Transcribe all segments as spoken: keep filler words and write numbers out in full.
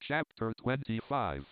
Chapter twenty-five.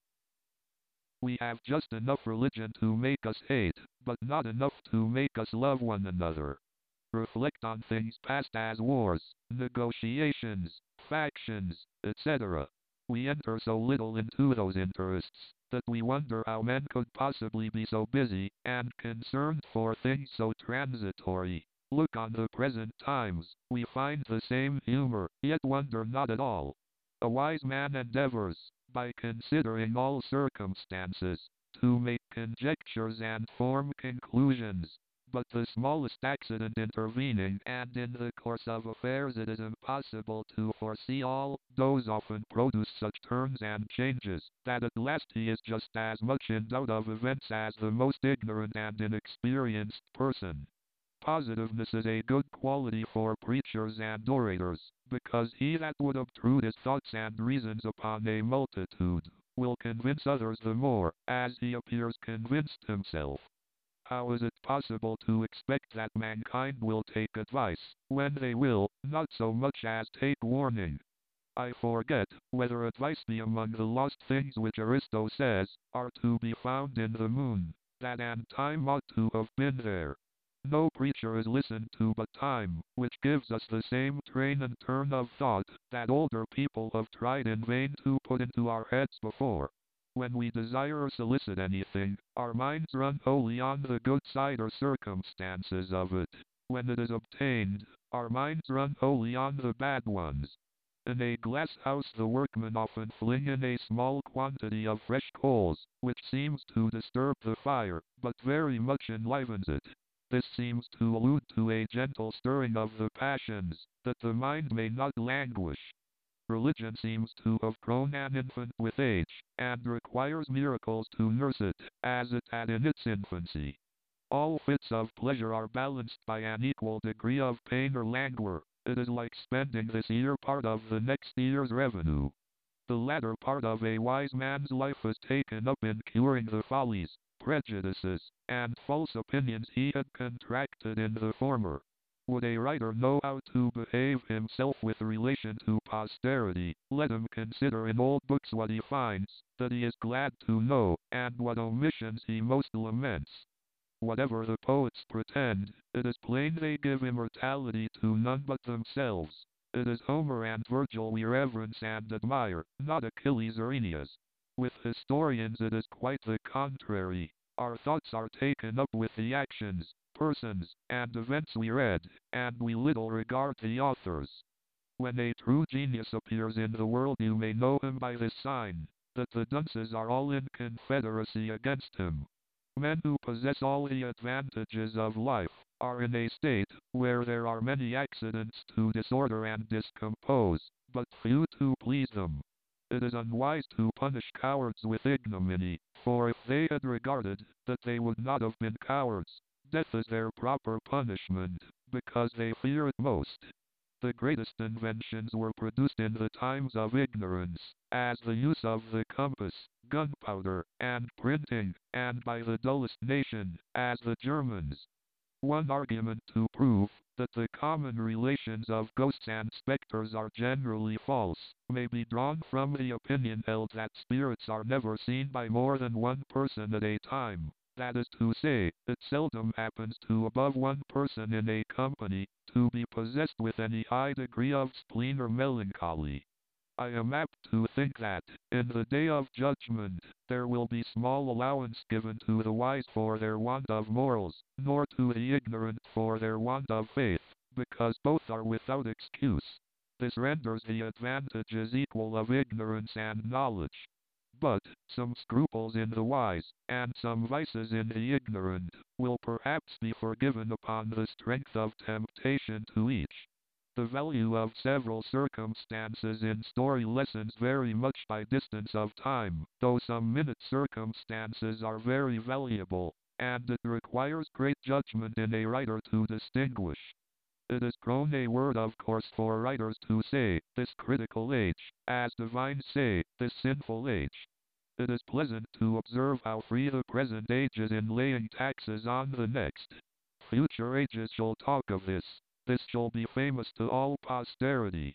We have just enough religion to make us hate, but not enough to make us love one another. Reflect on things past as wars, negotiations, factions, et cetera. We enter so little into those interests that we wonder how men could possibly be so busy and concerned for things so transitory. Look on the present times, we find the same humor, yet wonder not at all. A wise man endeavors, by considering all circumstances, to make conjectures and form conclusions, but the smallest accident intervening, and in the course of affairs it is impossible to foresee all, those often produce such turns and changes, that at last he is just as much in doubt of events as the most ignorant and inexperienced person. Positiveness is a good quality for preachers and orators, because he that would obtrude his thoughts and reasons upon a multitude, will convince others the more, as he appears convinced himself. How is it possible to expect that mankind will take advice, when they will, not so much as take warning? I forget, whether advice be among the lost things which Aristo says, are to be found in the moon, that and time ought to have been there. No preacher is listened to but time, which gives us the same train and turn of thought that older people have tried in vain to put into our heads before. When we desire or solicit anything, our minds run wholly on the good side or circumstances of it. When it is obtained, our minds run wholly on the bad ones. In a glass house the workmen often fling in a small quantity of fresh coals, which seems to disturb the fire, but very much enlivens it. This seems to allude to a gentle stirring of the passions, that the mind may not languish. Religion seems to have grown an infant with age, and requires miracles to nurse it, as it had in its infancy. All fits of pleasure are balanced by an equal degree of pain or languor. It is like spending this year part of the next year's revenue. The latter part of a wise man's life is taken up in curing the follies, prejudices, and false opinions he had contracted in the former. Would a writer know how to behave himself with relation to posterity, let him consider in old books what he finds, that he is glad to know, and what omissions he most laments. Whatever the poets pretend, it is plain they give immortality to none but themselves. It is Homer and Virgil we reverence and admire, not Achilles or Aeneas. With historians it is quite the contrary. Our thoughts are taken up with the actions, persons, and events we read, and we little regard the authors. When a true genius appears in the world you may know him by this sign, that the dunces are all in confederacy against him. Men who possess all the advantages of life, are in a state, where there are many accidents to disorder and discompose, but few to please them. It is unwise to punish cowards with ignominy, for if they had regarded that they would not have been cowards, death is their proper punishment, because they fear it most. The greatest inventions were produced in the times of ignorance, as the use of the compass, gunpowder, and printing, and by the dullest nation, as the Germans. One argument to prove that the common relations of ghosts and specters are generally false, may be drawn from the opinion held that spirits are never seen by more than one person at a time. That is to say, it seldom happens to above one person in a company, to be possessed with any high degree of spleen or melancholy. I am apt to think that, in the day of judgment, there will be small allowance given to the wise for their want of morals, nor to the ignorant for their want of faith, because both are without excuse. This renders the advantages equal of ignorance and knowledge. But, some scruples in the wise, and some vices in the ignorant, will perhaps be forgiven upon the strength of temptation to each. The value of several circumstances in story lessons vary much by distance of time, though some minute circumstances are very valuable, and it requires great judgment in a writer to distinguish. It is grown a word of course for writers to say, this critical age, as divines say, this sinful age. It is pleasant to observe how free the present age is in laying taxes on the next. Future ages shall talk of this. This shall be famous to all posterity.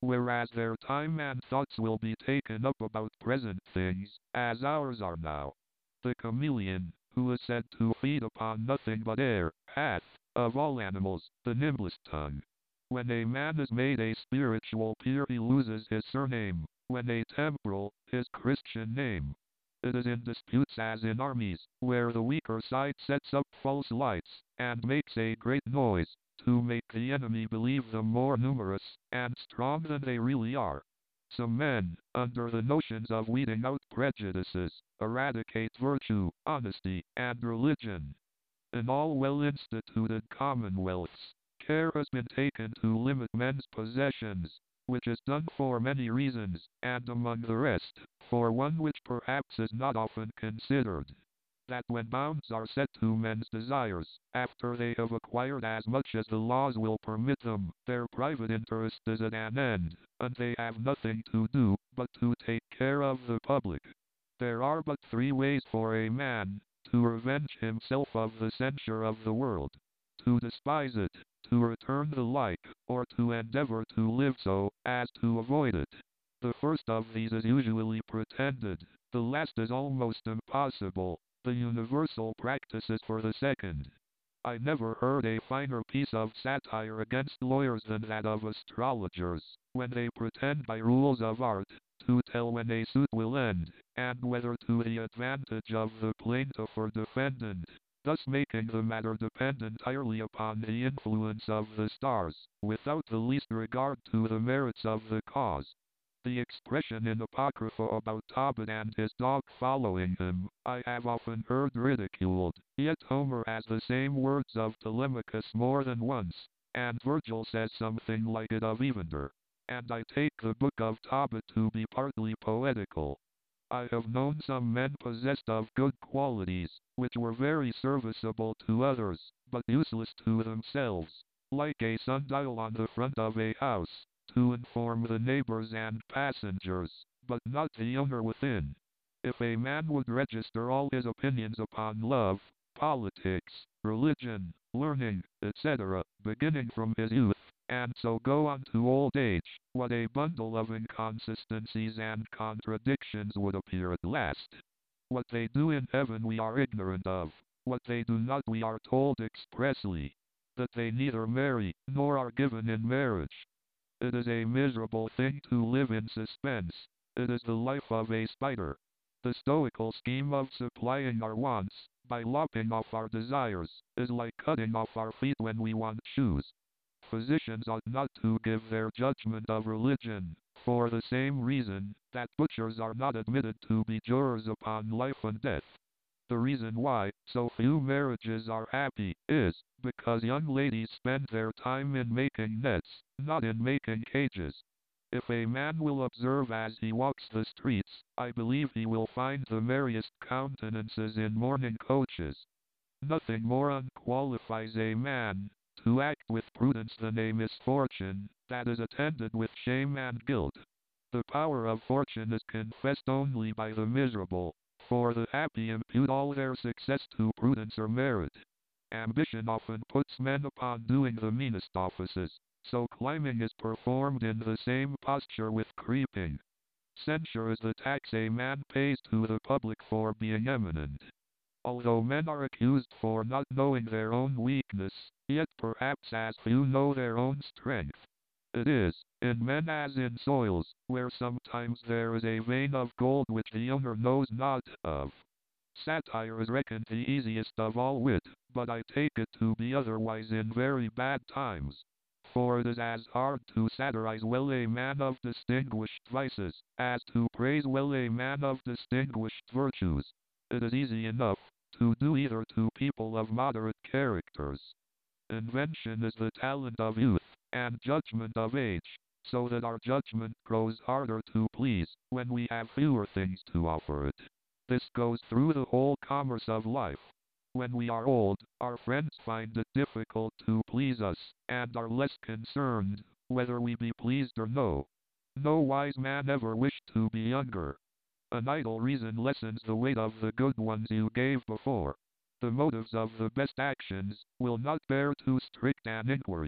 whereas their time and thoughts will be taken up about present things, as ours are now. The chameleon, who is said to feed upon nothing but air, hath, of all animals, the nimblest tongue. When a man is made a spiritual peer he loses his surname, when a temporal, his Christian name. It is in disputes as in armies, where the weaker side sets up false lights, and makes a great noise, to make the enemy believe them more numerous and strong than they really are. Some men, under the notions of weeding out prejudices, eradicate virtue, honesty, and religion. In all well-instituted commonwealths, care has been taken to limit men's possessions, which is done for many reasons, and among the rest, for one which perhaps is not often considered. That when bounds are set to men's desires, after they have acquired as much as the laws will permit them, their private interest is at an end, and they have nothing to do, but to take care of the public. There are but three ways for a man, to revenge himself of the censure of the world: to despise it, to return the like, or to endeavor to live so, as to avoid it. The first of these is usually pretended, the last is almost impossible, the universal practice is for the second. I never heard a finer piece of satire against lawyers than that of astrologers, when they pretend by rules of art, to tell when a suit will end, and whether to the advantage of the plaintiff or defendant, thus making the matter depend entirely upon the influence of the stars, without the least regard to the merits of the cause. The expression in Apocrypha about Tobit and his dog following him, I have often heard ridiculed, yet Homer has the same words of Telemachus more than once, and Virgil says something like it of Evander, and I take the book of Tobit to be partly poetical. I have known some men possessed of good qualities, which were very serviceable to others, but useless to themselves, like a sundial on the front of a house, to inform the neighbors and passengers, but not the owner within. If a man would register all his opinions upon love, politics, religion, learning, et cetera, beginning from his youth, and so go on to old age, what a bundle of inconsistencies and contradictions would appear at last. What they do in heaven we are ignorant of, what they do not we are told expressly, that they neither marry, nor are given in marriage. It is a miserable thing to live in suspense. It is the life of a spider. The stoical scheme of supplying our wants, by lopping off our desires, is like cutting off our feet when we want shoes. Physicians ought not to give their judgment of religion, for the same reason that butchers are not admitted to be jurors upon life and death. The reason why so few marriages are happy is because young ladies spend their time in making nets, not in making cages. If a man will observe as he walks the streets, I believe he will find the merriest countenances in mourning coaches. Nothing more unqualifies a man to act with prudence than a misfortune that is attended with shame and guilt. The power of fortune is confessed only by the miserable, for the happy impute all their success to prudence or merit. Ambition often puts men upon doing the meanest offices, so climbing is performed in the same posture with creeping. Censure is the tax a man pays to the public for being eminent. Although men are accused for not knowing their own weakness, yet perhaps as few know their own strength. It is, in men as in soils, where sometimes there is a vein of gold which the owner knows not of. Satire is reckoned the easiest of all wit, but I take it to be otherwise in very bad times. For it is as hard to satirize well a man of distinguished vices, as to praise well a man of distinguished virtues. It is easy enough to do either to people of moderate characters. Invention is the talent of youth, and judgment of age, so that our judgment grows harder to please when we have fewer things to offer it. This goes through the whole commerce of life. When we are old, our friends find it difficult to please us, and are less concerned whether we be pleased or no. No wise man ever wished to be younger. An idle reason lessens the weight of the good ones you gave before. The motives of the best actions will not bear too strict an inquiry.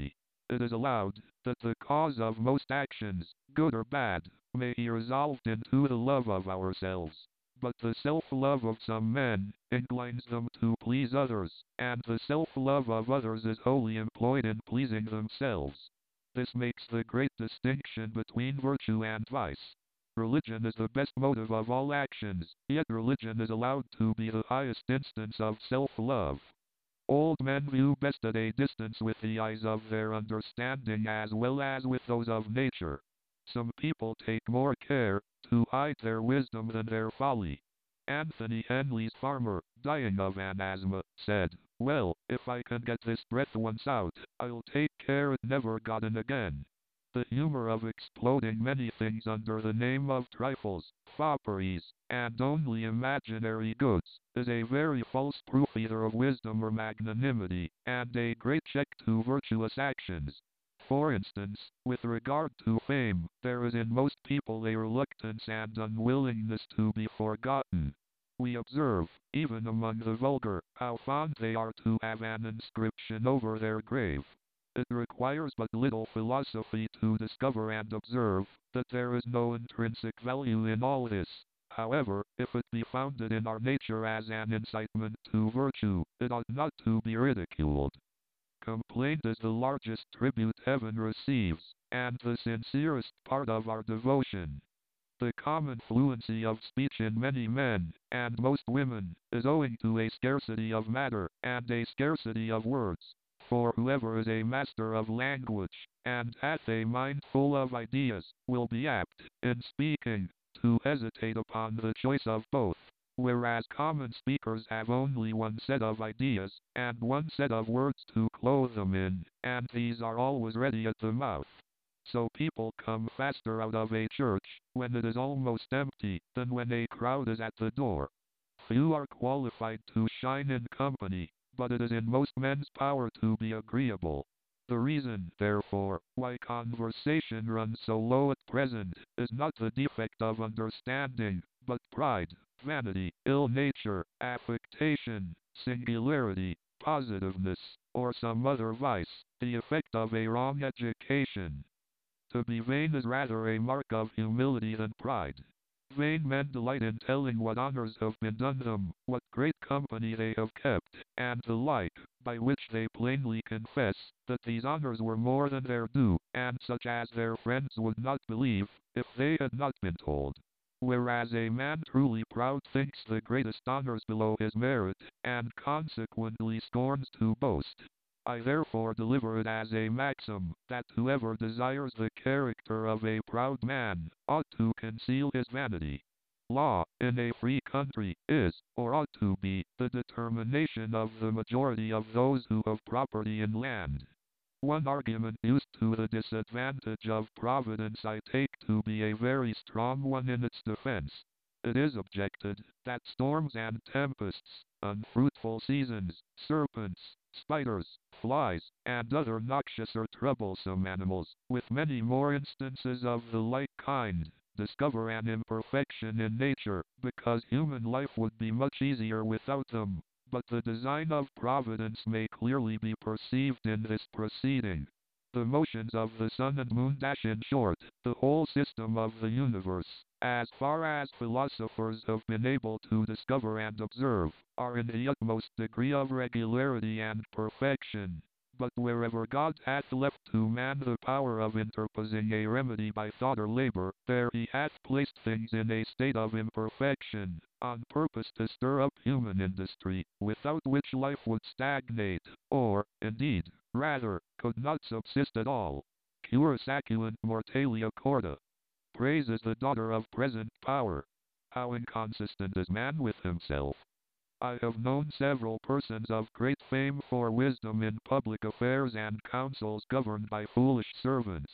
It is allowed that the cause of most actions, good or bad, may be resolved into the love of ourselves. But the self-love of some men inclines them to please others, and the self-love of others is wholly employed in pleasing themselves. This makes the great distinction between virtue and vice. Religion is the best motive of all actions, yet religion is allowed to be the highest instance of self-love. Old men view best at a distance with the eyes of their understanding as well as with those of nature. Some people take more care to hide their wisdom than their folly. Anthony Henley's farmer, dying of an asthma, said, "Well, if I can get this breath once out, I'll take care it never got in again." The humor of exploding many things under the name of trifles, fopperies, and only imaginary goods, is a very false proof either of wisdom or magnanimity, and a great check to virtuous actions. For instance, with regard to fame, there is in most people a reluctance and unwillingness to be forgotten. We observe, even among the vulgar, how fond they are to have an inscription over their grave. It requires but little philosophy to discover and observe that there is no intrinsic value in all this. However, if it be founded in our nature as an incitement to virtue, it ought not to be ridiculed. Complaint is the largest tribute heaven receives, and the sincerest part of our devotion. The common fluency of speech in many men, and most women, is owing to a scarcity of matter, and a scarcity of words. For whoever is a master of language, and hath a mind full of ideas, will be apt, in speaking, to hesitate upon the choice of both. Whereas common speakers have only one set of ideas, and one set of words to clothe them in, and these are always ready at the mouth. So people come faster out of a church, when it is almost empty, than when a crowd is at the door. Few are qualified to shine in company, but it is in most men's power to be agreeable. The reason, therefore, why conversation runs so low at present, is not the defect of understanding, but pride, vanity, ill nature, affectation, singularity, positiveness, or some other vice, the effect of a wrong education. To be vain is rather a mark of humility than pride. Vain men delight in telling what honors have been done them, what great company they have kept, and the like, by which they plainly confess that these honors were more than their due, and such as their friends would not believe, if they had not been told. Whereas a man truly proud thinks the greatest honors below his merit, and consequently scorns to boast. I therefore deliver it as a maxim, that whoever desires the character of a proud man, ought to conceal his vanity. Law, in a free country, is, or ought to be, the determination of the majority of those who have property in land. One argument used to the disadvantage of Providence I take to be a very strong one in its defense. It is objected, that storms and tempests, unfruitful seasons, serpents, spiders, flies, and other noxious or troublesome animals, with many more instances of the like kind, discover an imperfection in nature, because human life would be much easier without them. But the design of Providence may clearly be perceived in this proceeding. The motions of the sun and moon dash in short, the whole system of the universe, as far as philosophers have been able to discover and observe, are in the utmost degree of regularity and perfection. But wherever God hath left to man the power of interposing a remedy by thought or labor, there he hath placed things in a state of imperfection, on purpose to stir up human industry, without which life would stagnate, or, indeed, rather, could not subsist at all. Cura saculant mortalia corda. Praise is the daughter of present power. How inconsistent is man with himself! I have known several persons of great fame for wisdom in public affairs and councils governed by foolish servants.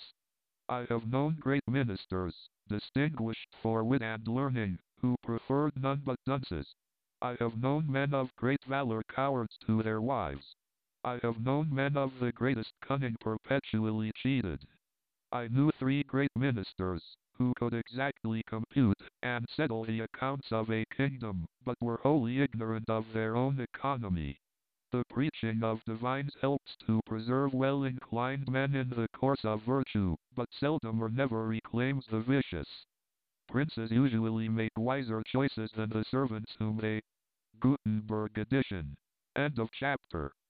I have known great ministers, distinguished for wit and learning, who preferred none but dunces. I have known men of great valor cowards to their wives. I have known men of the greatest cunning perpetually cheated. I knew three great ministers, who could exactly compute and settle the accounts of a kingdom, but were wholly ignorant of their own economy. The preaching of divines helps to preserve well-inclined men in the course of virtue, but seldom or never reclaims the vicious. Princes usually make wiser choices than the servants whom they... Gutenberg edition. End of chapter.